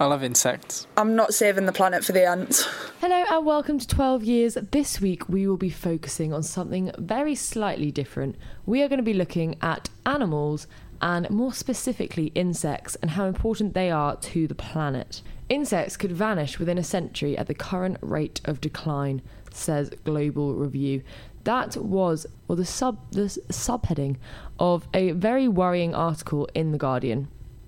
I love insects. I'm not saving the planet for the ants. Hello and welcome to 12 Years. This week we will be focusing on something very slightly different. We are going to be looking at animals and more specifically insects and how important they are to the planet. Insects could vanish within a century at the current rate of decline, says Global Review. That was the subheading of a very worrying article in The Guardian.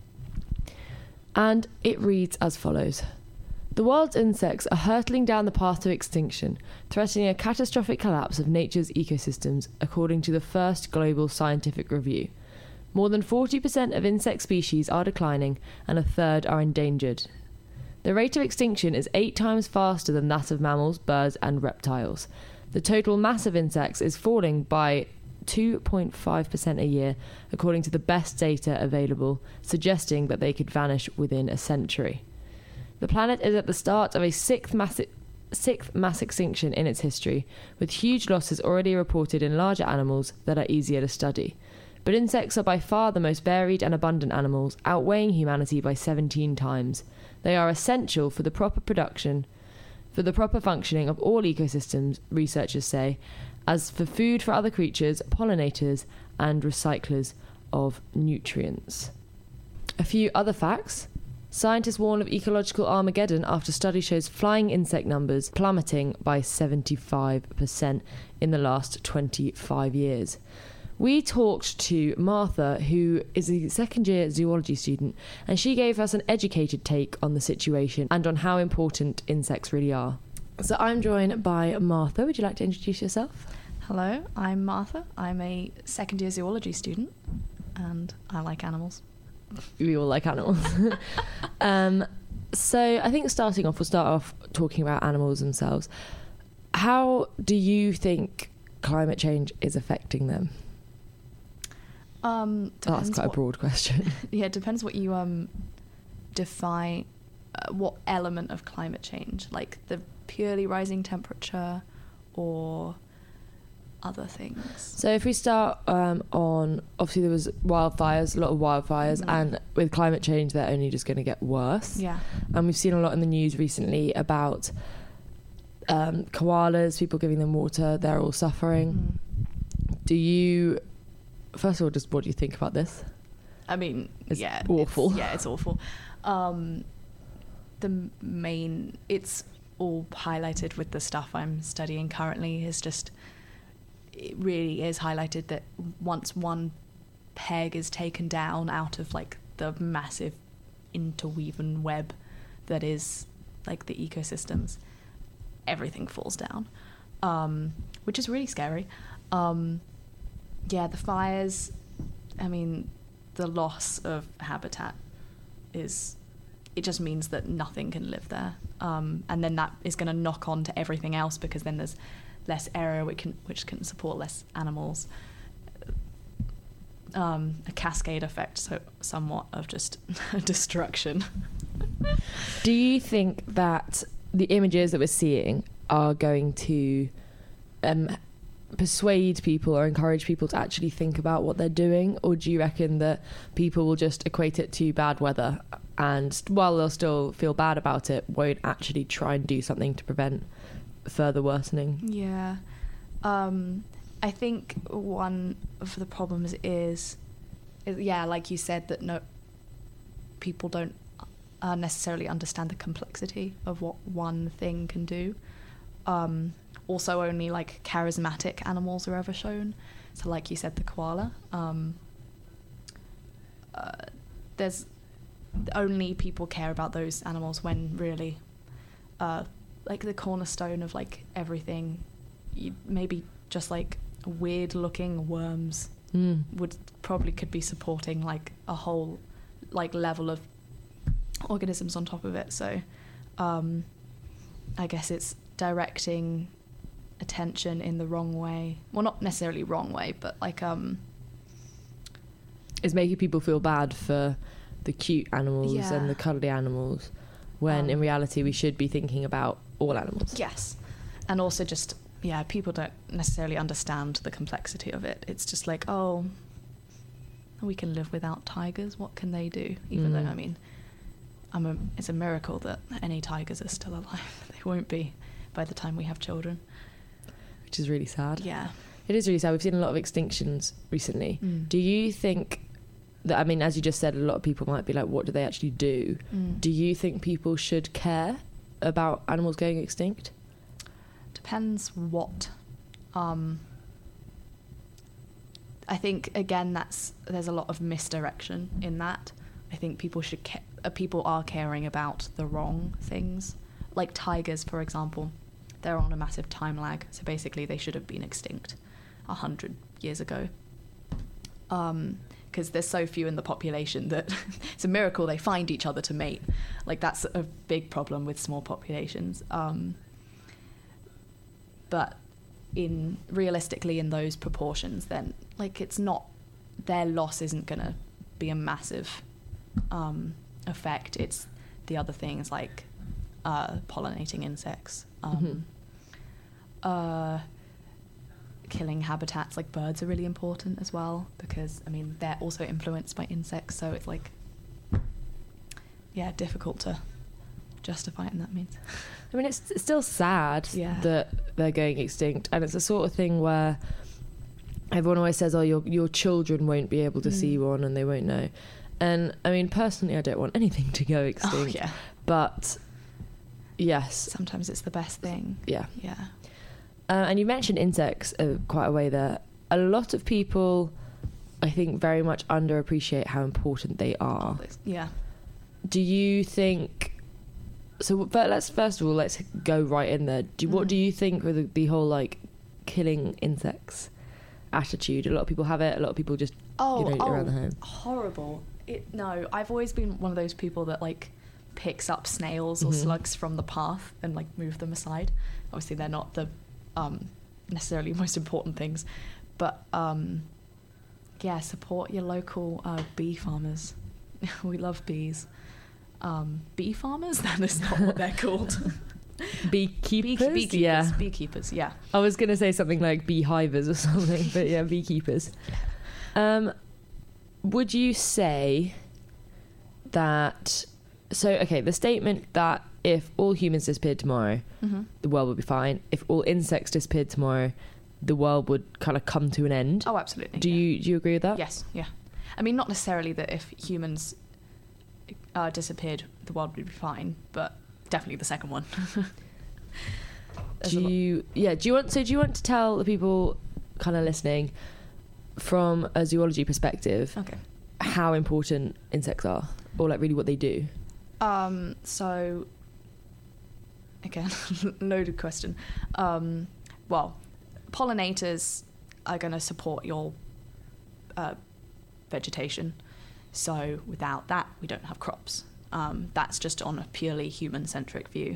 And it reads as follows. The world's insects are hurtling down the path to extinction, threatening a catastrophic collapse of nature's ecosystems, according to the first global scientific review. More than 40% of insect species are declining, and a third are endangered. The rate of extinction is 8 times faster than that of mammals, birds, and reptiles. The total mass of insects is falling by 2.5% a year, according to the best data available, suggesting that they could vanish within a century. The planet is at the start of a sixth mass extinction in its history, with huge losses already reported in larger animals that are easier to study. But insects are by far the most varied and abundant animals, outweighing humanity by 17 times. They are essential for the proper functioning of all ecosystems, researchers say, as for food for other creatures, pollinators, and recyclers of nutrients. A few other facts. Scientists warn of ecological Armageddon after study shows flying insect numbers plummeting by 75% in the last 25 years. We talked to Martha, who is a second-year zoology student, and she gave us an educated take on the situation and on how important insects really are. So I'm joined by Martha. Would you like to introduce yourself? Hello, I'm Martha. I'm a second-year zoology student, and I like animals. We all like animals. So I think we'll start off talking about animals themselves. How do you think climate change is affecting them? That's quite a broad question. Yeah, it depends what you define, what element of climate change, like the purely rising temperature or other things. So if we start on, obviously there was wildfires, a lot of wildfires, and with climate change they're only just going to get worse. Yeah. And we've seen a lot in the news recently about koalas, people giving them water, they're all suffering. Do you... First of all, just what do you think about this? I mean, it's awful. It's awful. It's all highlighted with the stuff I'm studying currently, is just, it really is highlighted that once one peg is taken down out of like the massive interwoven web that is like the ecosystems, everything falls down, which is really scary. Yeah, the fires, I mean, the loss of habitat it just means that nothing can live there. And then that is going to knock on to everything else, because then there's less area which can support less animals. A cascade effect, so somewhat of just destruction. Do you think that the images that we're seeing are going to... persuade people or encourage people to actually think about what they're doing, or do you reckon that people will just equate it to bad weather and, while they'll still feel bad about it, won't actually try and do something to prevent further worsening? Yeah. I think one of the problems is like you said, that people don't necessarily understand the complexity of what one thing can do. Also, only like charismatic animals are ever shown. So, like you said, the koala. There's only people care about those animals when really, like the cornerstone of like everything. Maybe just like weird-looking worms could be supporting like a whole like level of organisms on top of it. So, I guess it's directing attention in the wrong way. Well, not necessarily wrong way, but like it's making people feel bad for the cute animals and the cuddly animals, when in reality we should be thinking about all animals. Yes. And also just people don't necessarily understand the complexity of it. It's just like, oh, we can live without tigers, what can they do? Even though, I mean, it's a miracle that any tigers are still alive. They won't be by the time we have children. Which is really sad. Yeah. It is really sad. We've seen a lot of extinctions recently. Do you think that, I mean, as you just said, a lot of people might be like, what do they actually do? Do you think people should care about animals going extinct? Depends what. I think, again, there's a lot of misdirection in that. I think people people are caring about the wrong things. Like tigers, for example, they're on a massive time lag. So basically they should have been extinct 100 years ago. Because there's so few in the population that it's a miracle they find each other to mate. Like, that's a big problem with small populations. But realistically in those proportions, then, like, it's not, their loss isn't going to be a massive effect. It's the other things like pollinating insects, killing habitats like birds are really important as well, because I mean they're also influenced by insects, so it's like, yeah, difficult to justify it in that means. I mean, it's still sad that they're going extinct, and it's the sort of thing where everyone always says, oh, your children won't be able to see one and they won't know. And I mean, personally, I don't want anything to go extinct. But yes, sometimes it's the best thing. Yeah. And you mentioned insects quite a way there. A lot of people, I think, very much underappreciate how important they are. Yeah. Do you think... So, but let's go right in there. What do you think with the whole, like, killing insects attitude? A lot of people have it. A lot of people just, around the home. Horrible. No, I've always been one of those people that, like, picks up snails or slugs from the path and, like, move them aside. Obviously, they're not the necessarily most important things, but support your local bee farmers. We love bees. Bee farmers? That is not what they're called. Beekeepers? Beekeepers, yeah. I was going to say something like beehivers or something, but yeah, beekeepers. Would you say that... So, okay, the statement that if all humans disappeared tomorrow, the world would be fine. If all insects disappeared tomorrow, the world would kind of come to an end. Oh, absolutely. Do you agree with that? Yes, yeah. I mean, not necessarily that if humans disappeared, the world would be fine, but definitely the second one. Do you want to tell the people kind of listening from a zoology perspective how important insects are, or like really what they do? So again, loaded question. Well, pollinators are going to support your vegetation. So without that, we don't have crops. That's just on a purely human-centric view.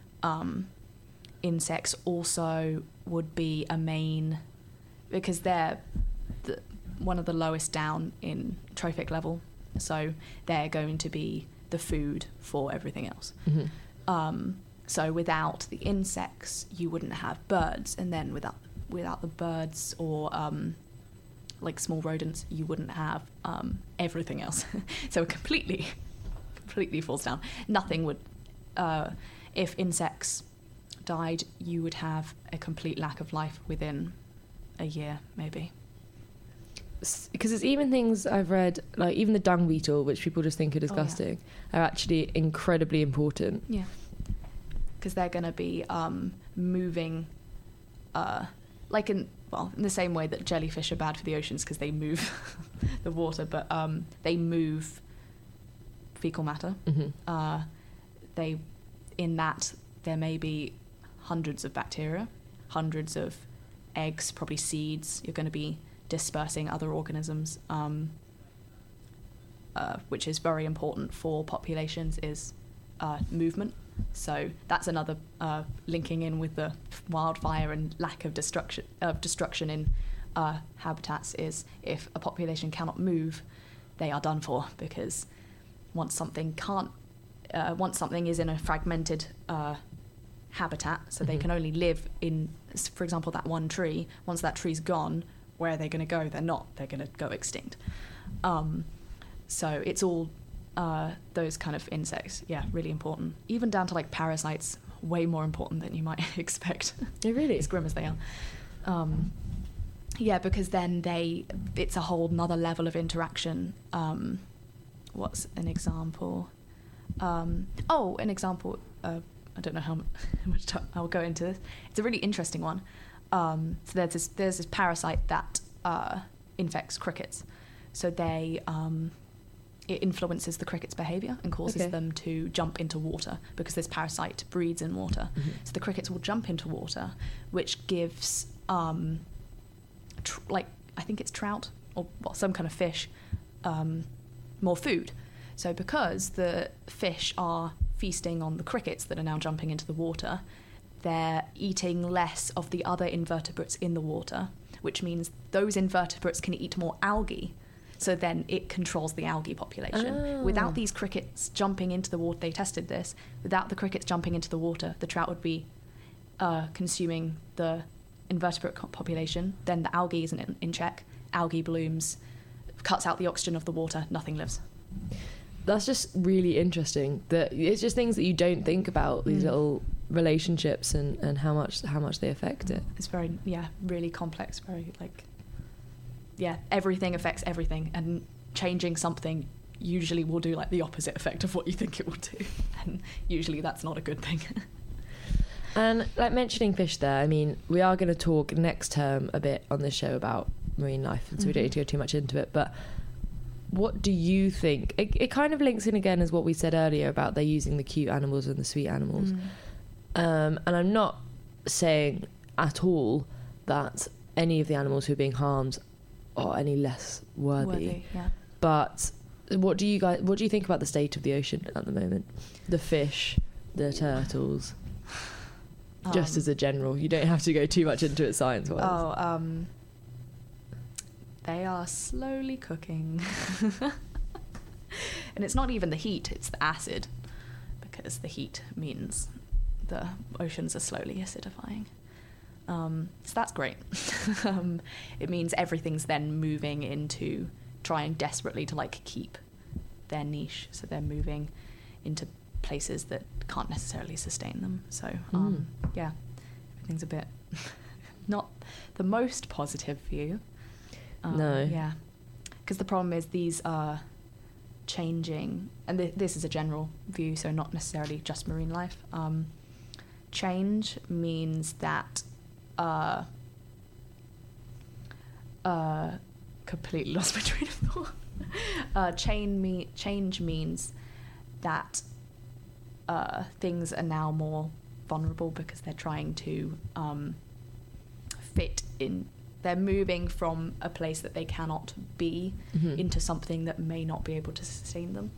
Insects also would be a main, because they're one of the lowest down in trophic level. So they're going to be the food for everything else. So without the insects, you wouldn't have birds, and then without the birds or like small rodents, you wouldn't have everything else. So it completely falls down. Nothing would. If insects died, you would have a complete lack of life within a year, maybe. Because it's even things I've read, like even the dung beetle, which people just think are disgusting, are actually incredibly important. Yeah. Because they're going to be moving, like in the same way that jellyfish are bad for the oceans because they move the water, but they move fecal matter. There may be hundreds of bacteria, hundreds of eggs, probably seeds. You're going to be dispersing other organisms, which is very important for populations, is movement. So that's another linking in with the wildfire and lack of destruction in habitats, is if a population cannot move, they are done for, because once something is in a fragmented habitat, so they can only live in, for example, that one tree. Once that tree's gone, where are they going to go? They're not. They're going to go extinct. So it's all those kind of insects, really important. Even down to like parasites, way more important than you might expect. Really? As grim as they are. Because then it's a whole nother level of interaction. What's an example? An example. I don't know how much time I'll go into this. It's a really interesting one. So there's this parasite that infects crickets. So it influences the cricket's behaviour and causes them to jump into water because this parasite breeds in water. Mm-hmm. So the crickets will jump into water, which gives I think it's trout or some kind of fish more food. So because the fish are feasting on the crickets that are now jumping into the water, they're eating less of the other invertebrates in the water, which means those invertebrates can eat more algae. So then it controls the algae population. Oh. Without these crickets jumping into the water, they tested this, without the crickets jumping into the water, the trout would be consuming the invertebrate population, then the algae isn't in check, algae blooms, cuts out the oxygen of the water, nothing lives. That's just really interesting. That it's just things that you don't think about, these little relationships and how much they affect it. It's very really complex, very everything affects everything, and changing something usually will do like the opposite effect of what you think it will do, and usually that's not a good thing. And like mentioning fish there, I mean, we are going to talk next term a bit on this show about marine life, and so we don't need to go too much into it, but what do you think? It kind of links in again as what we said earlier about they're using the cute animals and the sweet animals. And I'm not saying at all that any of the animals who are being harmed are any less worthy. But what do you think about the state of the ocean at the moment? The fish, the turtles, just as a general. You don't have to go too much into it science-wise. They are slowly cooking. And it's not even the heat, it's the acid, because the heat means the oceans are slowly acidifying. So that's great. It means everything's then moving into trying desperately to like keep their niche. So they're moving into places that can't necessarily sustain them. So everything's a bit not the most positive view. No. Yeah. Because the problem is these are changing, and this is a general view, so not necessarily just marine life. Change means that completely lost my train of thought. Change means that things are now more vulnerable because they're trying to fit in. They're moving from a place that they cannot be into something that may not be able to sustain them.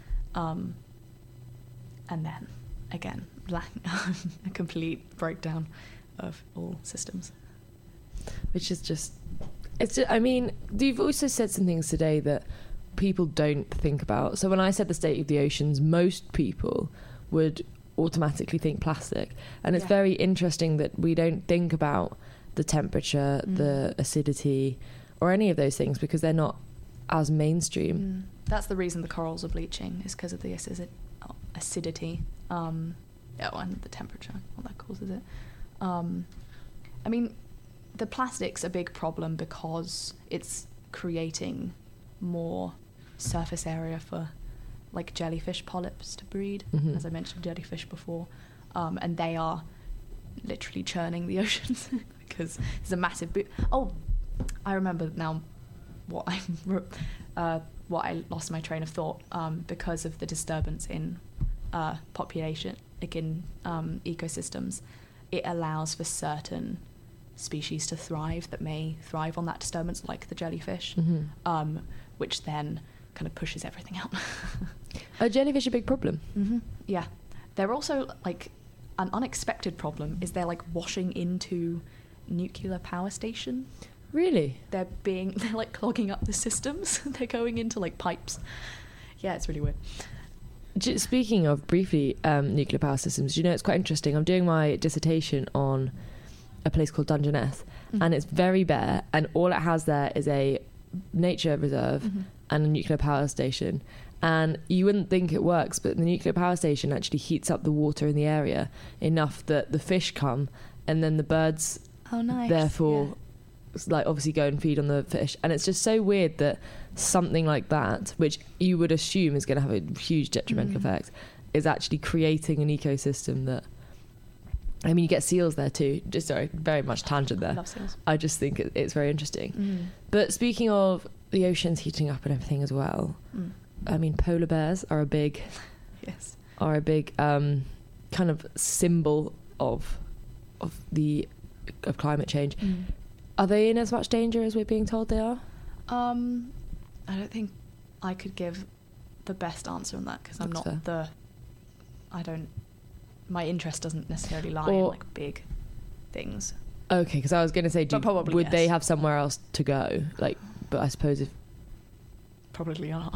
And then, again, a complete breakdown of all systems. Which is just... I mean, you've also said some things today that people don't think about. So when I said the state of the oceans, most people would automatically think plastic. And it's very interesting that we don't think about the temperature, the acidity, or any of those things because they're not as mainstream. That's the reason the corals are bleaching, is because of the acidity, and the temperature, what that causes it. I mean, the plastic's a big problem because it's creating more surface area for like jellyfish polyps to breed, as I mentioned jellyfish before, and they are literally churning the oceans because there's a massive I remember now what I lost my train of thought because of the disturbance in population, like in ecosystems. It allows for certain species to thrive that may thrive on that disturbance, like the jellyfish, which then kind of pushes everything out. Are jellyfish a big problem? Yeah, they're also like an unexpected problem is they're like washing into nuclear power station. Really? They're like clogging up the systems. They're going into like pipes. Yeah, it's really weird. Speaking of briefly nuclear power systems, you know, it's quite interesting. I'm doing my dissertation on a place called Dungeness, and it's very bare, and all it has there is a nature reserve and a nuclear power station. And you wouldn't think it works, but the nuclear power station actually heats up the water in the area enough that the fish come, and then the birds therefore like obviously go and feed on the fish. And it's just so weird that something like that, which you would assume is going to have a huge detrimental effect, is actually creating an ecosystem that, I mean, you get seals there too. Just sorry, very much tangent there. I love seals. I just think it's very interesting. But speaking of the oceans heating up and everything as well, I mean, polar bears are a big kind of symbol of climate change. Are they in as much danger as we're being told they are? I don't think I could give the best answer on that, because I'm not fair. My interest doesn't necessarily lie in like big things. Okay, because I was going to say, would they have somewhere else to go? Like, but I suppose if probably not.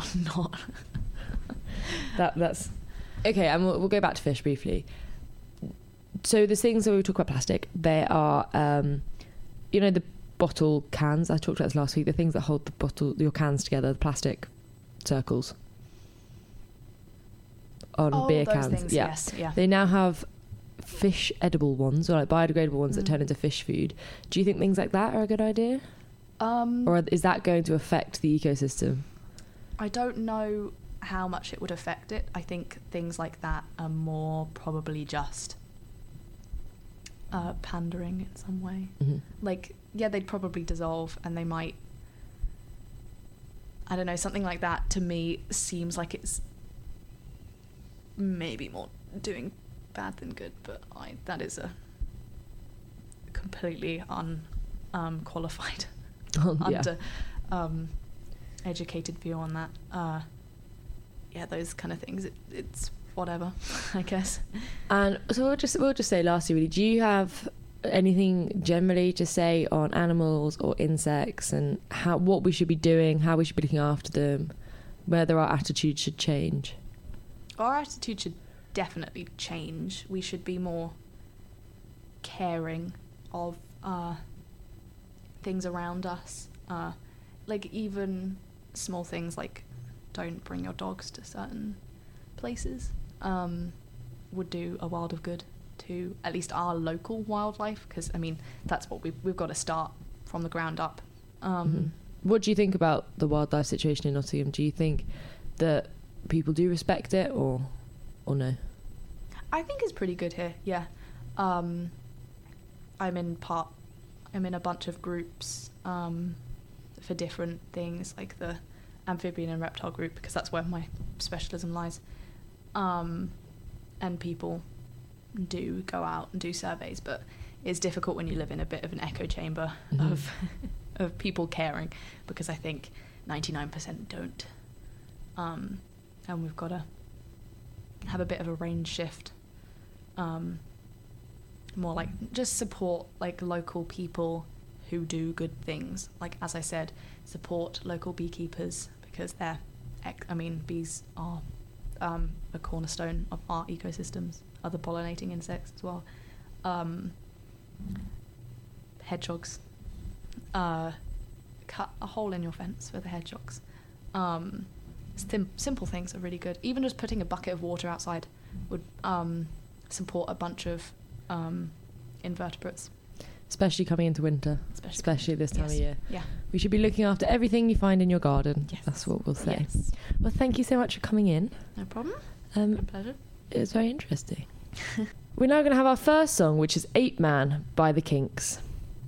That's okay. And we'll go back to fish briefly. So the things that we talk about plastic, they are, the bottle cans. I talked about this last week. The things that hold your cans together, the plastic circles on beer cans. Things, yes, yeah. They now have fish edible ones, or like biodegradable ones that turn into fish food. Do you think things like that are a good idea? Or is that going to affect the ecosystem? I don't know how much it would affect it. I think things like that are more probably just pandering in some way. Like, yeah, they'd probably dissolve, and they might, I don't know, something like that to me seems like it's maybe more doing bad than good, but that is a completely unqualified educated view on that. Those kind of things, it's whatever, I guess. And so we'll just say lastly, really, do you have anything generally to say on animals or insects, and what we should be doing, how we should be looking after them, whether our attitude should change? Our attitude should definitely change. We should be more caring of things around us, like even small things like don't bring your dogs to certain places would do a world of good to at least our local wildlife, because I mean that's what we've got to start from the ground up. What do you think about the wildlife situation in Nottingham? Do you think that people do respect it, or no? I think it's pretty good here, yeah. I'm in a bunch of groups for different things, like the amphibian and reptile group, because that's where my specialism lies. And people do go out and do surveys, but it's difficult when you live in a bit of an echo chamber of people caring, because I think 99% don't. And we've got to have a bit of a range shift, more like just support like local people who do good things. Like, as I said, support local beekeepers, because bees are a cornerstone of our ecosystems, other pollinating insects as well. Hedgehogs, cut a hole in your fence for the hedgehogs. Simple things are really good. Even just putting a bucket of water outside would support a bunch of invertebrates. Especially coming into winter, especially this time of year. Yeah. We should be looking after everything you find in your garden. Yes. That's what we'll say. Yes. Well, thank you so much for coming in. No problem. My pleasure. It was very interesting. We're now going to have our first song, which is Ape Man by The Kinks.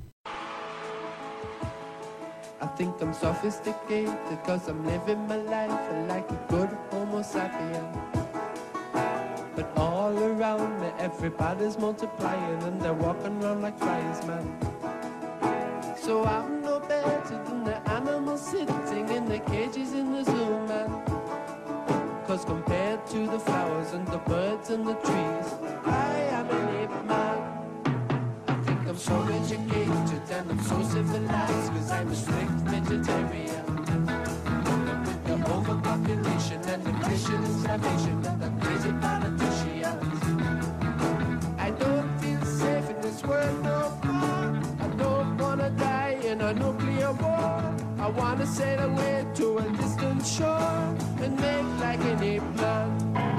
I think I'm sophisticated because I'm living my life like a good homo sapien. But all around me everybody's multiplying and they're walking around like flies, man. So I'm no better than the animals sitting in the cages in the zoo, man. Cause compared to the flowers and the birds and the trees, I am an ape man. I think I'm so educated and I'm so civilized, cause I'm a strict vegetarian. And with the overpopulation and nutrition and starvation and the crazy politicians, I don't feel safe in this world no more. I don't wanna die in a nuclear war. I wanna sail away to a distant shore and make like like an ape man.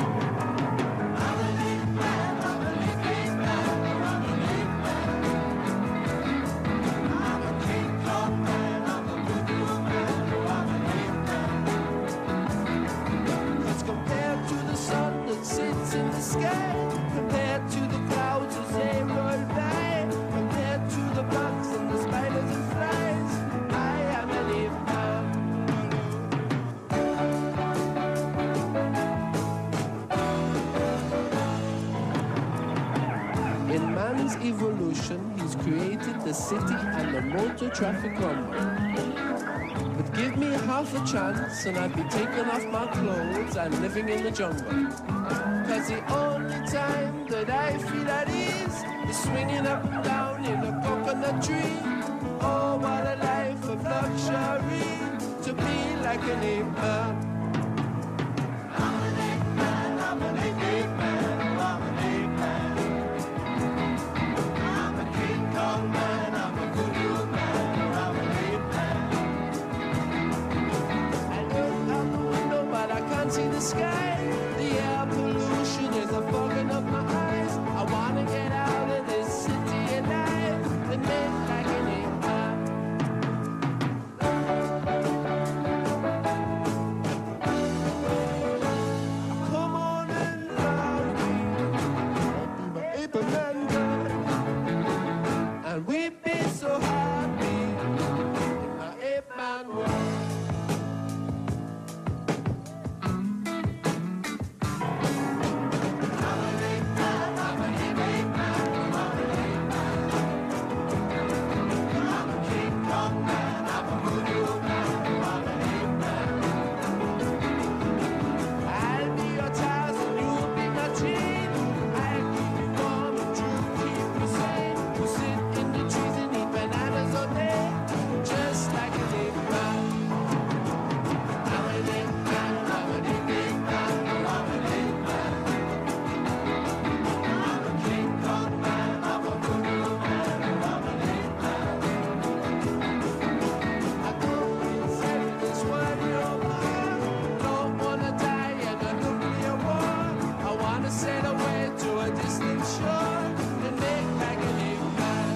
Compared to the sun that sits in the sky, compared to the clouds as they roll by, compared to the bugs and the spiders and flies, I am an ape man. In man's evolution, he's created the city and the motor traffic rumble. But give me half a chance and I'd be taking off my clothes and living in the jungle. Cause the only time that I feel at ease is swinging up and down in a coconut tree. Oh, what a life of luxury to be like an ape man. I'm an ape man, I'm an ape man, I'm an ape man. I'm a King Kong man, I'm a voodoo man, I'm an ape man. I look out the window but I can't see the sky. The air pollution is a fogging up my eyes. I wanna get out of this city alive and make like an ape man. Come on and love me, I'll be my ape man girl. And we'd be so happy in my ape man world. I'll be your Tarzan, you'll be my Jane. I'll keep you warm and true, keep you sane. We'll sit in the trees and eat bananas all day, just like an ape man. I'm an ape man, I'm an ape man, I'm an ape man. I'm a King Kong man, I'm a voodoo man, I'm an ape man. I go inside this world you're born. Don't wanna die in a nuclear war. I wanna sail away to a distant shore and make like an ape man.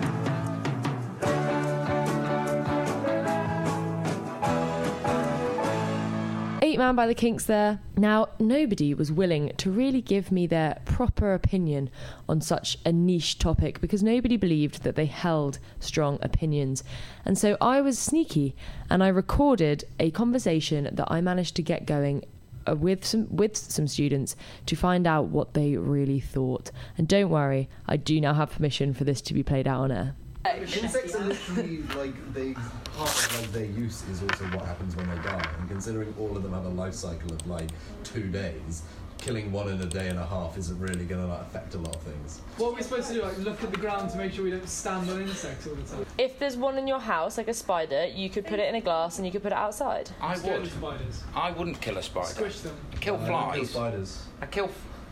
Ape Man by the Kinks there. Now, nobody was willing to really give me their proper opinion on such a niche topic because nobody believed that they held strong opinions. And so I was sneaky and I recorded a conversation that I managed to get going with some students to find out what they really thought. And don't worry, I do now have permission for this to be played out on air. Insects are literally part of their use is also what happens when they die. And considering all of them have a life cycle of 2 days, killing one in a day and a half isn't really going to affect a lot of things. What are we supposed to do? Look at the ground to make sure we don't stand on insects all the time. If there's one in your house, like a spider, you could put it in a glass and you could put it outside. I Scared would. of spiders. I wouldn't kill a spider. Squish them. I kill I don't flies. kill spiders. I kill.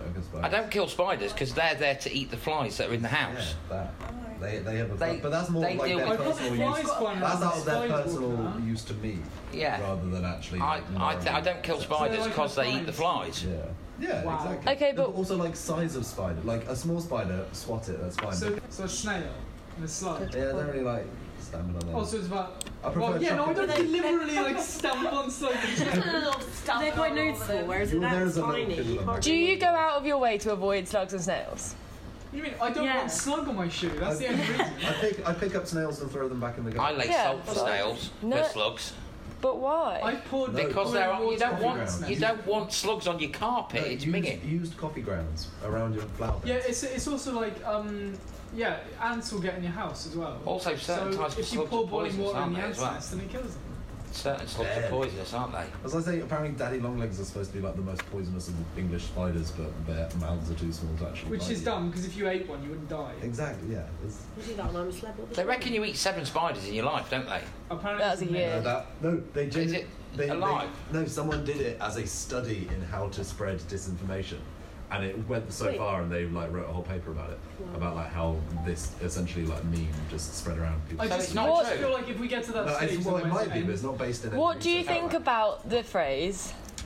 I don't kill spiders because they're there to eat the flies that are in the house. Yeah, that. They have a They- but that's more they like deal their with- personal Flies use. flying That's around, out of their spiders personal walking around. use to me. Yeah. Rather than actually. I don't kill spiders like because they eat the flies. flies. Yeah, Wow. exactly. Okay, but- also size of spider. Like a small spider, swat it. That's fine. So a snail and a slug. yeah, I don't really stamping on them. Oh, so it's about. I prefer Well, yeah, no, I don't chocolate. deliberately stamp on slugs and snails. They're quite noticeable, whereas if There's that's a little tiny, fiddle you on can't Do you go out of your way to avoid slugs and snails? You mean I don't Yeah. want slug on my shoe? That's the only reason. I pick up snails and throw them back in the I garden. lay Yeah, salt for but- snails, No. for slugs, But why? I poured No. because boiling water you don't on want the you snail. don't want slugs on your carpet. It's minging. Used coffee grounds around your flower beds. Yeah, it's also like yeah, ants will get in your house as well. Also, certain so types of if you slugs pour are boiling poisonous, water in aren't the they, ants' as well? nest, then it kills them. Certain slugs are poisonous, aren't they? As I say, apparently daddy longlegs are supposed to be like the most poisonous of the English spiders, but their mouths are too small to actually Which bite is you. dumb because if you ate one, you wouldn't die. Exactly, yeah. You do that when I'm a celeb all the They time. reckon you eat 7 spiders in your life, don't they? Apparently, That's a it's year. They Is it they, alive? No, someone did it as a study in how to spread disinformation, and it went so Wait. far, and they wrote a whole paper about it, about how this essentially meme just spread around people. I So just, it's not I just true. feel like if we get to that No, stage, well, it then might be, end. but it's not based in. What do you anything. think about the phrase,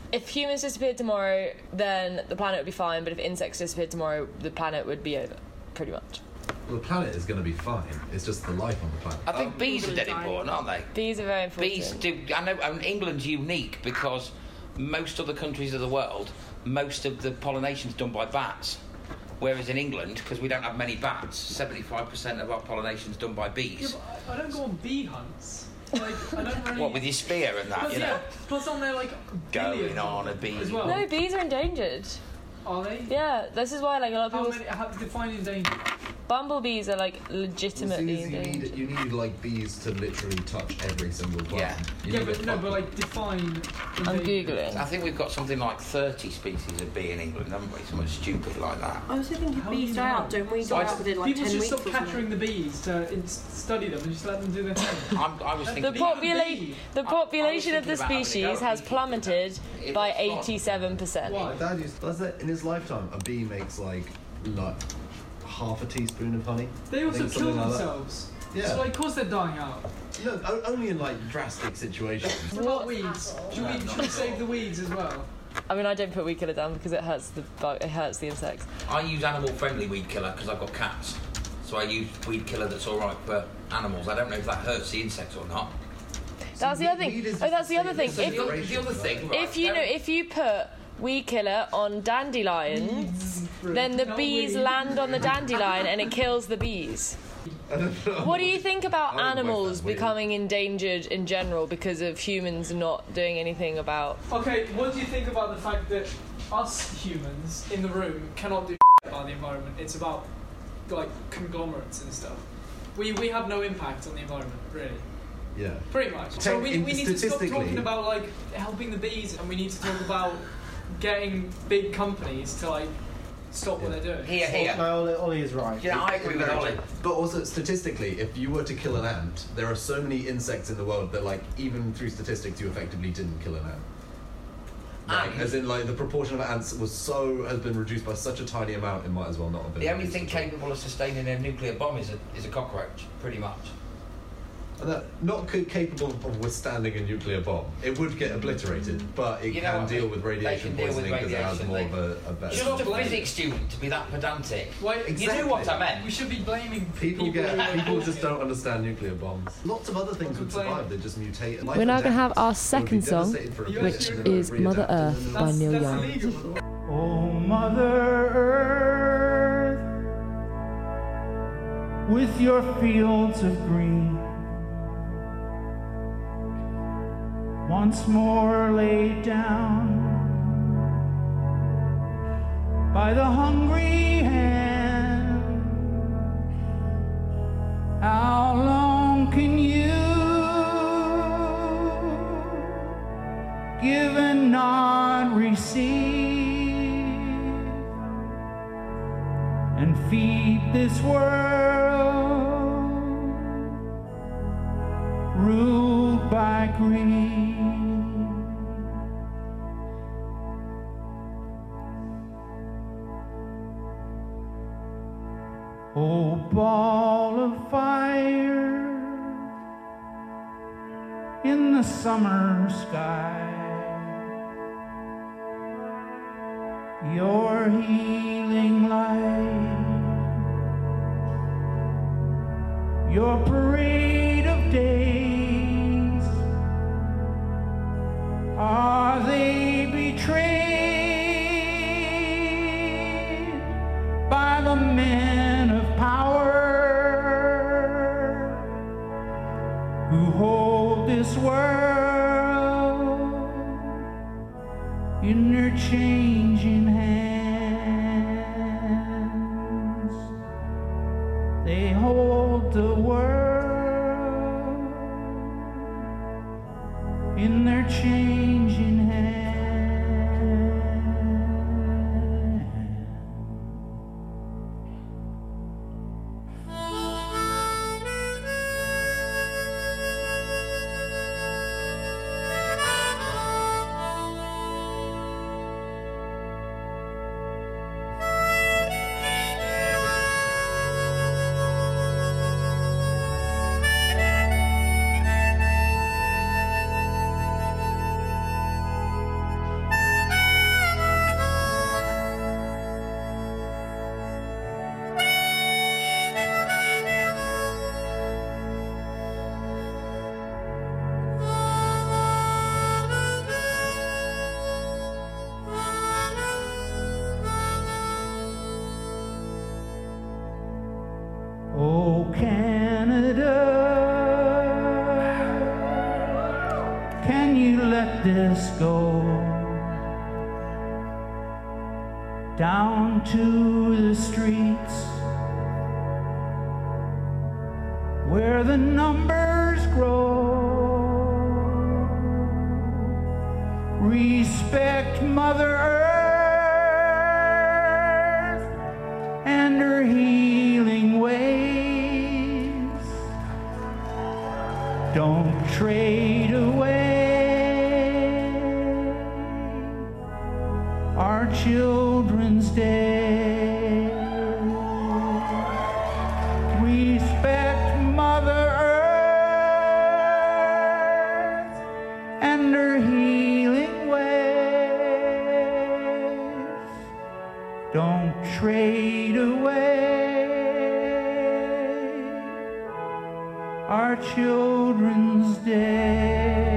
if humans disappeared tomorrow, then the planet would be fine, but if insects disappeared tomorrow, the planet would be over, pretty much. Well, the planet is going to be fine. It's just the life on the planet. I think bees are dead important, aren't they? Bees are very important. Bees do. I know England's unique because most other countries of the world, most of the pollination's done by bats. Whereas in England, because we don't have many bats, 75% of our pollination's done by bees. Yeah, but I don't go on bee hunts. Like, I don't really... What, with your spear and that, Plus, you know? yeah, plus on there, like, Going on a bee. as well. No, bees are endangered. Are they? Yeah, this is why like a lot of How people. many? How define endangered? Bumblebees are like Well, legitimately Susie, endangered. you need like bees to literally touch every single plant. Yeah. You Yeah, need but a no, fuck- but like define. I'm endangered. googling. I think we've got something like 30 species of bee in England, haven't we? Something stupid like that. I was thinking How do bees you die know? out, don't we? So Die I out just- within like People 10 should weeks stop or something. capturing the bees to study them and just let them do their thing. I was thinking... The population of the thinking about having a species go has at plummeted It by was fun. 87%. Why? My dad used does that in his lifetime. A bee makes like half a teaspoon of honey. They I also think kill something like that. themselves. Yeah. So like, of course they're dying out. No, only in like drastic situations. What about weeds? Should we save the weeds as well? I mean, I don't put weed killer down because it hurts the insects. I use animal-friendly weed killer because I've got cats. So I use weed killer that's all right for animals. I don't know if that hurts the insects or not. That's the other thing. Weed is Oh, that's the other thing. just a If, decoration, The other thing, right, if you know, if you put weed killer on dandelions, then the bees land on the dandelion and it kills the bees. I don't know. What do you think about I don't know animals if that's weird. becoming endangered in general because of humans not doing anything about? Okay, what do you think about the fact that us humans in the room cannot do about the environment? It's about like conglomerates and stuff. We have no impact on the environment, really. Yeah. Pretty much. So we need to stop statistically- talking about like helping the bees, and we need to talk about getting big companies to like stop what they're doing. Here. No, Ollie is right. Yeah, I agree with Ollie. But also statistically, if you were to kill an ant, there are so many insects in the world that, like, even through statistics, you effectively didn't kill an ant. Like, And- as in, like, the proportion of ants has been reduced by such a tiny amount, it might as well not have been. The only reduced thing at all. capable of sustaining a nuclear bomb is a cockroach, pretty much. And that, not capable of withstanding a nuclear bomb. It would get obliterated, but it You know can what I deal mean? with They radiation can deal with poisoning because it has radiation, more they- of a better. Just a blame- physics student to be that pedantic. Why, You do what I meant. We should be blaming People who are people causing just it. don't understand nuclear bombs. Lots of other things would survive. They just mutate. We're now going to have our second song, which which is Mother Earth by Neil Young. Illegal. Oh, Mother Earth, with your fields of green, once more laid down by the hungry hand. How long can you give and not receive, and feed this world ruled by greed? Oh, ball of fire in the summer sky, your healing light, your parade of days, are they betrayed by the men of power who hold this world in their changing hands? They hold the world in their changing hands. Oh, Canada, can you let this go? Down to the streets where the numbers grow. Respect Mother Earth and her healing ways. Don't trade away our Children's Day. Respect Mother Earth and her healing ways. Don't trade away our Children's Day.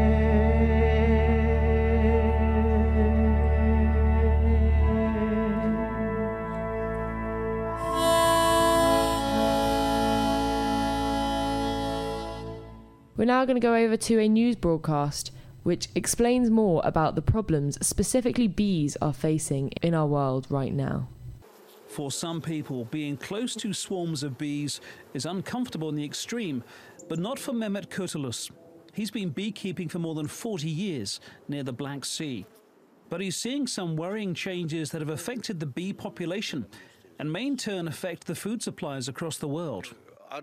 We're now going to go over to a news broadcast which explains more about the problems specifically bees are facing in our world right now. For some people, being close to swarms of bees is uncomfortable in the extreme, but not for Mehmet Kurtulus. He's been beekeeping for more than 40 years near the Black Sea. But he's seeing some worrying changes that have affected the bee population and may in turn affect the food supplies across the world.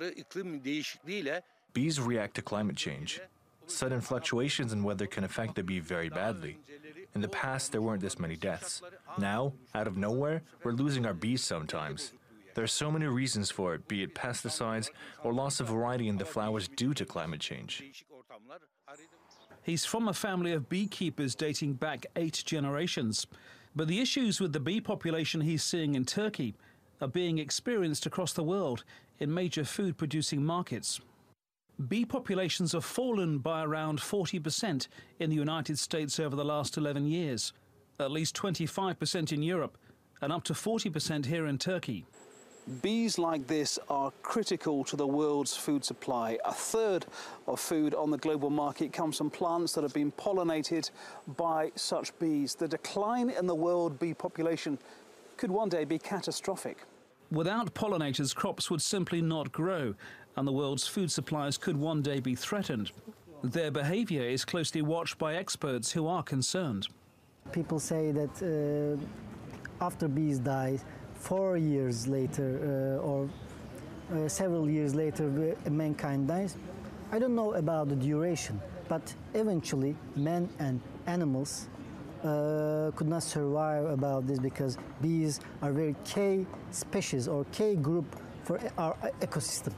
Bees react to climate change. Sudden fluctuations in weather can affect the bee very badly. In the past, there weren't this many deaths. Now, out of nowhere, we're losing our bees sometimes. There are so many reasons for it, be it pesticides or loss of variety in the flowers due to climate change. He's from a family of beekeepers dating back 8 generations. But the issues with the bee population he's seeing in Turkey are being experienced across the world in major food-producing markets. Bee populations have fallen by around 40% in the United States over the last 11 years, at least 25% in Europe, and up to 40% here in Turkey. Bees like this are critical to the world's food supply. A third of food on the global market comes from plants that have been pollinated by such bees. The decline in the world bee population could one day be catastrophic. Without pollinators, crops would simply not grow, and the world's food supplies could one day be threatened. Their behavior is closely watched by experts who are concerned. People say that after bees die, 4 years later or several years later, mankind dies. I don't know about the duration, but eventually men and animals could not survive about this because bees are very key species or key group for our ecosystem.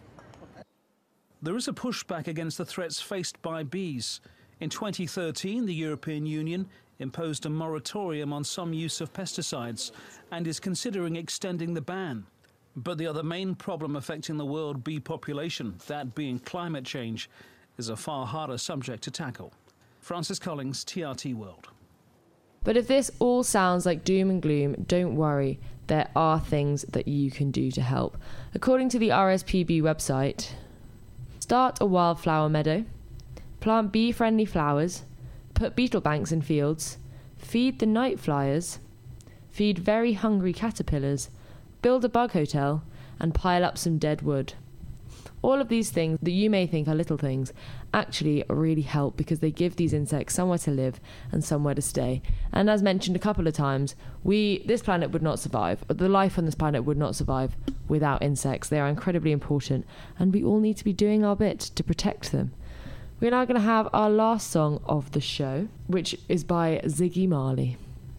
There is a pushback against the threats faced by bees. In 2013, the European Union imposed a moratorium on some use of pesticides and is considering extending the ban. But the other main problem affecting the world bee population, that being climate change, is a far harder subject to tackle. Francis Collings, TRT World. But if this all sounds like doom and gloom, don't worry, there are things that you can do to help. According to the RSPB website, start a wildflower meadow, plant bee-friendly flowers, put beetle banks in fields, feed the night flyers, feed very hungry caterpillars, build a bug hotel, and pile up some dead wood. All of these things that you may think are little things actually really help because they give these insects somewhere to live and somewhere to stay. And as mentioned a couple of times, this planet would not survive. The life on this planet would not survive without insects. They are incredibly important and we all need to be doing our bit to protect them. We're now going to have our last song of the show, which is by Ziggy Marley.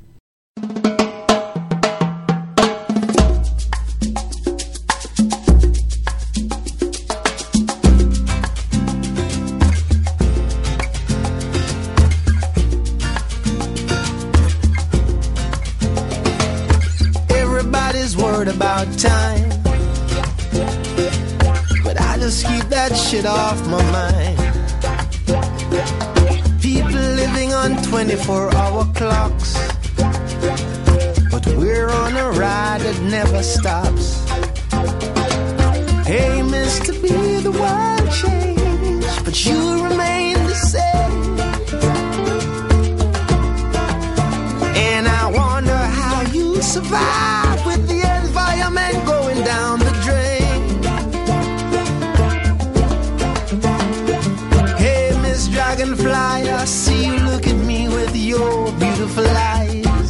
Everybody's worried about time, but I just keep that shit off my mind. People living on 24-hour clocks, but we're on a ride that never stops. Hey, Mr. B, the world changed, but you remain the same. And I wonder how you survive with the environment going down the drain. Hey, Miss Dragonfly, I see you look at me with your beautiful eyes.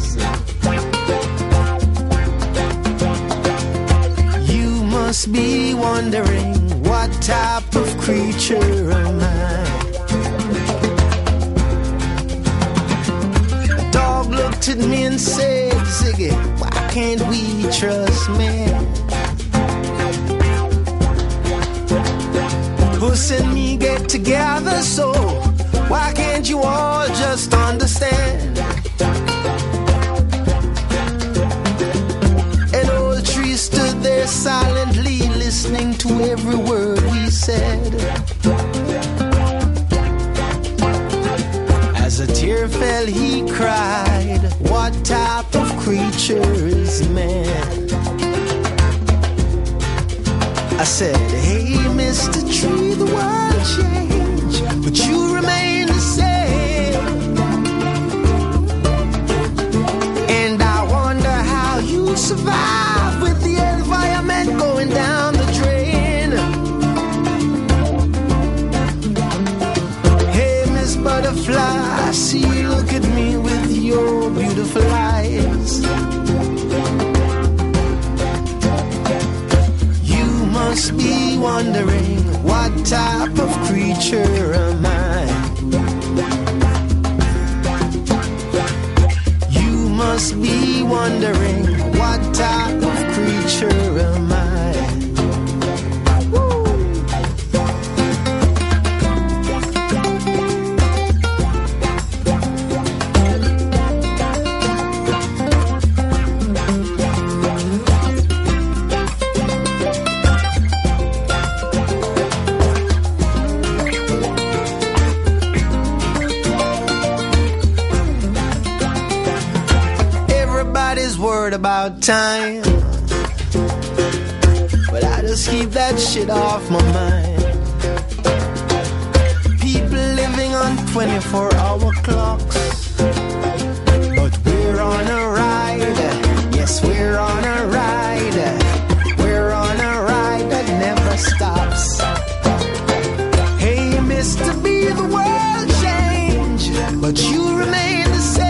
You must be wondering, what type of creature am I? A dog looked at me and said, Ziggy, why can't we trust men? Puss and me get together, so why can't you all just understand? An old tree stood there silently, listening to every word we said. As a tear fell, he cried, what type of creature is man? I said, hey, Mr. Tree, the world changed, but you remain the same. And I wonder how you survive with the environment going down the drain. Hey, Miss Butterfly, I see you look at me with your beautiful eyes. Must be wondering, what type of creature am I? You must be wondering, what type of creature am I? Word about time, but I just keep that shit off my mind. People living on 24-hour clocks, but we're on a ride. Yes, we're on a ride. We're on a ride that never stops. Hey, Mr. B, the world changed, but you remain the same.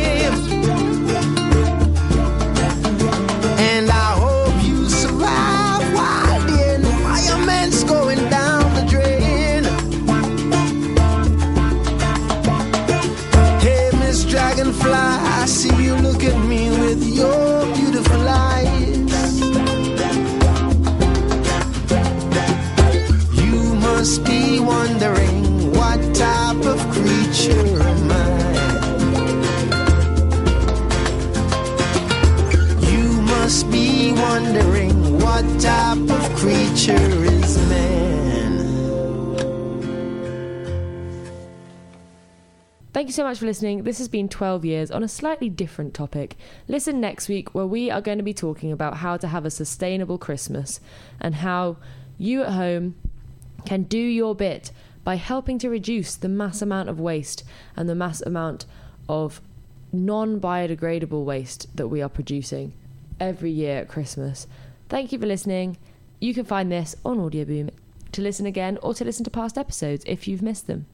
I see you look at me with your beautiful eyes. You must be wondering, what type of creature am I? You must be wondering, what type of creature is man? Thank you so much for listening. This has been 12 years on a slightly different topic. Listen next week, where we are going to be talking about how to have a sustainable Christmas and how you at home can do your bit by helping to reduce the mass amount of waste and the mass amount of non-biodegradable waste that we are producing every year at Christmas. Thank you for listening. You can find this on Audioboom to listen again or to listen to past episodes if you've missed them.